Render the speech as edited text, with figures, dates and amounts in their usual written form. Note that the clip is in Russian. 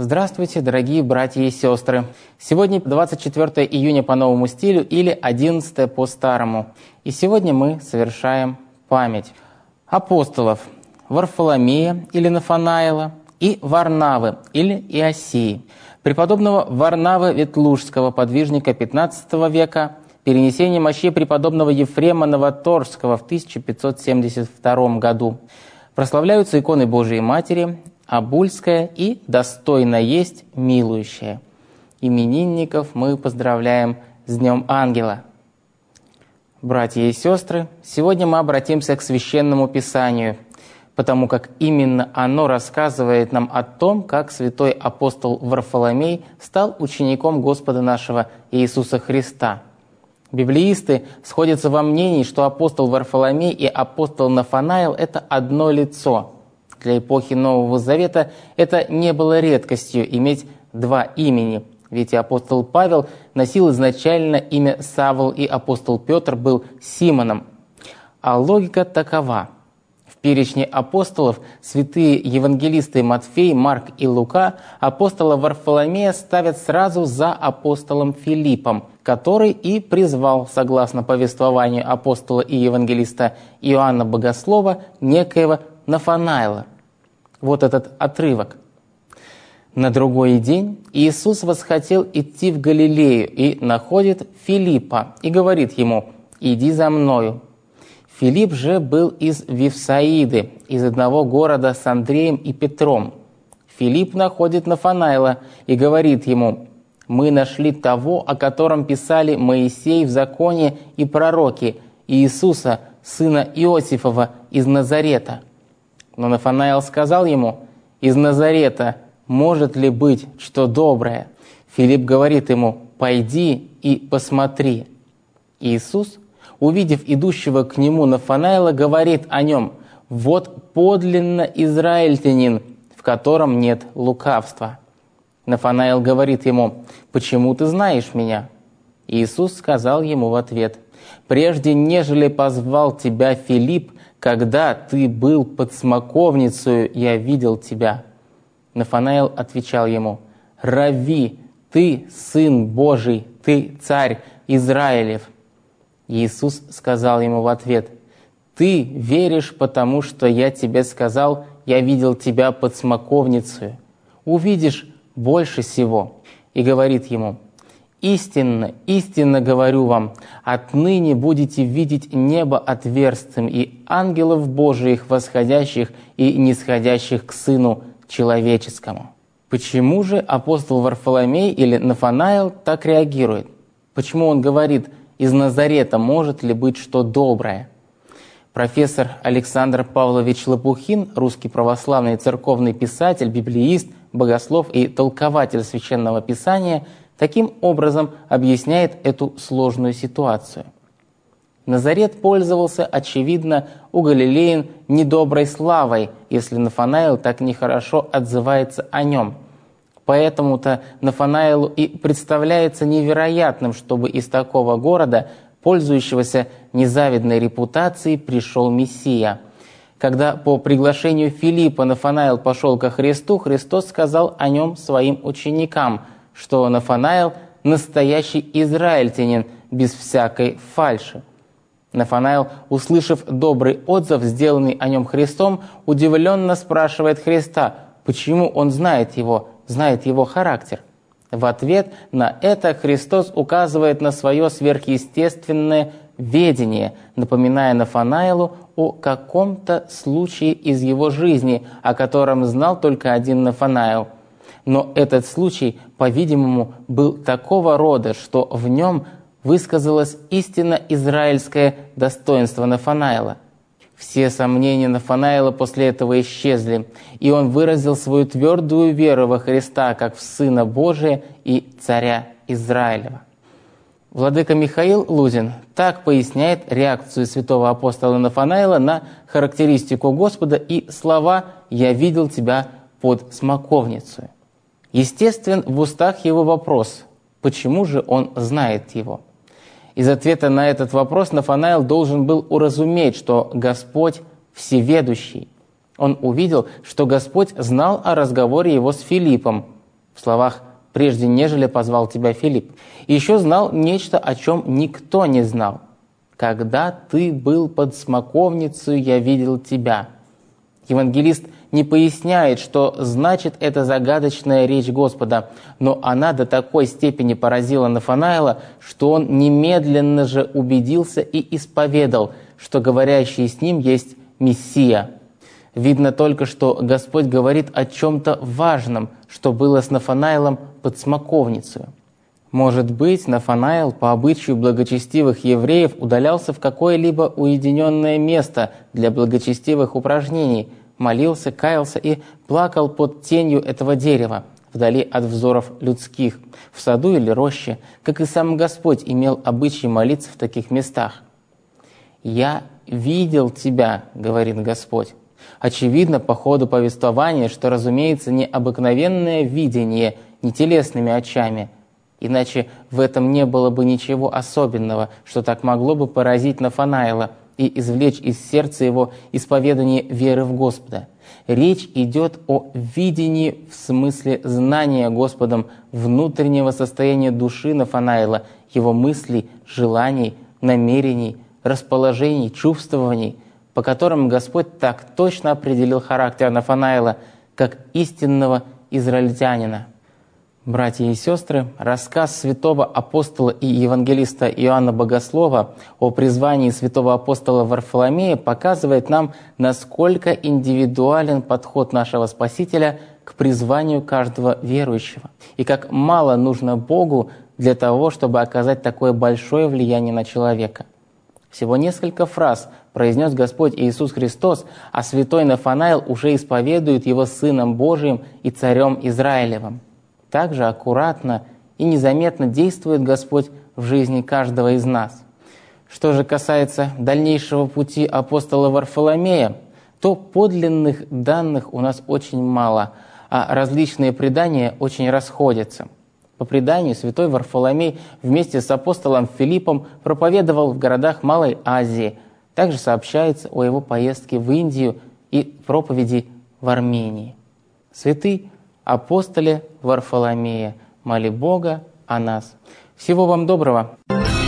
Здравствуйте, дорогие братья и сестры! Сегодня 24 июня по новому стилю или 11 по старому. И сегодня мы совершаем память апостолов Варфоломея или Нафанаила и Варнавы или Иосии, преподобного Варнавы Ветлужского, подвижника 15 века, перенесение мощей преподобного Ефрема Новоторжского в 1572 году. Прославляются иконы Божией Матери, Обульская и «Достойно есть милующая». Именинников мы поздравляем с Днем Ангела. Братья и сестры, сегодня мы обратимся к Священному Писанию, потому как именно оно рассказывает нам о том, как святой апостол Варфоломей стал учеником Господа нашего Иисуса Христа. Библеисты сходятся во мнении, что апостол Варфоломей и апостол Нафанаил – это одно лицо. Для эпохи Нового Завета это не было редкостью иметь два имени, ведь и апостол Павел носил изначально имя Савл, и апостол Петр был Симоном. А логика такова. В перечне апостолов святые евангелисты Матфей, Марк и Лука апостола Варфоломея ставят сразу за апостолом Филиппом, который и призвал, согласно повествованию апостола и евангелиста Иоанна Богослова, некоего Нафанаила. Вот этот отрывок. На другой день Иисус восхотел идти в Галилею и находит Филиппа и говорит ему: «Иди за мною». Филипп же был из Вифсаиды, из одного города с Андреем и Петром. Филипп находит Нафанаила и говорит ему: «Мы нашли того, о котором писали Моисей в законе и пророки, Иисуса, сына Иосифова, из Назарета». Но Нафанаил сказал ему: «Из Назарета может ли быть что доброе?» Филипп говорит ему: «Пойди и посмотри». Иисус, увидев идущего к нему Нафанаила, говорит о нем: «Вот подлинно израильтянин, в котором нет лукавства». Нафанаил говорит ему: «Почему ты знаешь меня?» Иисус сказал ему в ответ: «Прежде нежели позвал тебя Филипп, когда ты был под смоковницею, я видел тебя». Нафанаил отвечал ему: «Равви, ты Сын Божий, ты Царь Израилев». Иисус сказал ему в ответ: «Ты веришь, потому что я тебе сказал, я видел тебя под смоковницею. Увидишь больше сего». И говорит ему: «Истинно, истинно говорю вам, отныне будете видеть небо отверстым и ангелов Божиих, восходящих и нисходящих к Сыну Человеческому». Почему же апостол Варфоломей или Нафанаил так реагирует? Почему он говорит: «Из Назарета может ли быть что доброе»? Профессор Александр Павлович Лопухин, русский православный церковный писатель, библеист, богослов и толкователь Священного Писания, таким образом объясняет эту сложную ситуацию. Назарет пользовался, очевидно, у галилеян недоброй славой, если Нафанаил так нехорошо отзывается о нем. Поэтому-то Нафанаилу и представляется невероятным, чтобы из такого города, пользующегося незавидной репутацией, пришел Мессия. Когда по приглашению Филиппа Нафанаил пошел ко Христу, Христос сказал о нем своим ученикам, что Нафанаил – настоящий израильтянин, без всякой фальши. Нафанаил, услышав добрый отзыв, сделанный о нем Христом, удивленно спрашивает Христа, почему он знает его характер. В ответ на это Христос указывает на свое сверхъестественное ведение, напоминая Нафанаилу о каком-то случае из его жизни, о котором знал только один Нафанаил. Но этот случай, по-видимому, был такого рода, что в нем высказалось истинно израильское достоинство Нафанаила. Все сомнения Нафанаила после этого исчезли, и он выразил свою твердую веру во Христа как в Сына Божия и Царя Израилева. Владыка Михаил Лузин так поясняет реакцию святого апостола Нафанаила на характеристику Господа и слова «Я видел тебя под смоковницей». Естествен в устах его вопрос, почему же он знает его? Из ответа на этот вопрос Нафанаил должен был уразуметь, что Господь всеведущий. Он увидел, что Господь знал о разговоре его с Филиппом. в словах «прежде нежели позвал тебя Филипп». И еще знал нечто, о чем никто не знал. «Когда ты был под смоковницей, я видел тебя». Евангелист не поясняет, что значит эта загадочная речь Господа, но она до такой степени поразила Нафанаила, что он немедленно же убедился и исповедал, что говорящий с ним есть Мессия. Видно только, что Господь говорит о чем-то важном, что было с Нафанаилом под смоковницей. Может быть, Нафанаил по обычаю благочестивых евреев удалялся в какое-либо уединенное место для благочестивых упражнений, молился, каялся и плакал под тенью этого дерева, вдали от взоров людских, в саду или роще, как и сам Господь имел обычай молиться в таких местах. «Я видел тебя», — говорит Господь. Очевидно по ходу повествования, что, разумеется, не обыкновенное видение, не телесными очами, иначе в этом не было бы ничего особенного, что так могло бы поразить Нафанаила и извлечь из сердца его исповедание веры в Господа. Речь идет о видении в смысле знания Господом внутреннего состояния души Нафанаила, его мыслей, желаний, намерений, расположений, чувствований, по которым Господь так точно определил характер Нафанаила как истинного израильтянина. Братья и сестры, рассказ святого апостола и евангелиста Иоанна Богослова о призвании святого апостола Варфоломея показывает нам, насколько индивидуален подход нашего Спасителя к призванию каждого верующего, и как мало нужно Богу для того, чтобы оказать такое большое влияние на человека. Всего несколько фраз произнес Господь Иисус Христос, а святой Нафанаил уже исповедует Его Сыном Божиим и Царем Израилевым. Также аккуратно и незаметно действует Господь в жизни каждого из нас. Что же касается дальнейшего пути апостола Варфоломея, то подлинных данных у нас очень мало, а различные предания очень расходятся. По преданию, святой Варфоломей вместе с апостолом Филиппом проповедовал в городах Малой Азии. Также сообщается о его поездке в Индию и проповеди в Армении. Святый апостоле Варфоломея, моли Бога о нас. Всего вам доброго!